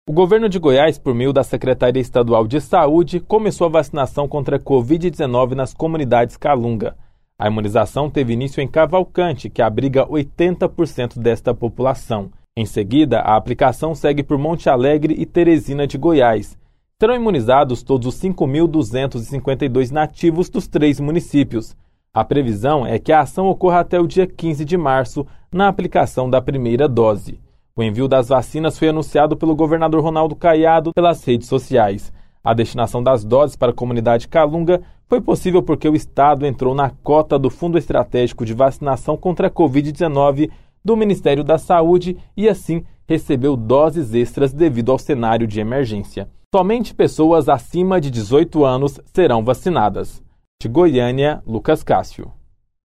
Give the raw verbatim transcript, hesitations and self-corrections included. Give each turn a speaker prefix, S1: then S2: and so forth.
S1: O governo de Goiás, por meio da Secretaria Estadual de Saúde, começou a vacinação contra a covid dezenove nas comunidades Calunga. A imunização teve início em Cavalcante, que abriga oitenta por cento desta população. Em seguida, a aplicação segue por Monte Alegre e Teresina de Goiás. Serão imunizados todos os cinco mil duzentos e cinquenta e dois nativos dos três municípios. A previsão é que a ação ocorra até o dia quinze de março, na aplicação da primeira dose. O envio das vacinas foi anunciado pelo governador Ronaldo Caiado pelas redes sociais. A destinação das doses para a comunidade Calunga foi possível porque o estado entrou na cota do Fundo Estratégico de Vacinação contra a covid dezenove do Ministério da Saúde e, assim, recebeu doses extras devido ao cenário de emergência. Somente pessoas acima de dezoito anos serão vacinadas. De Goiânia, Lucas Cássio.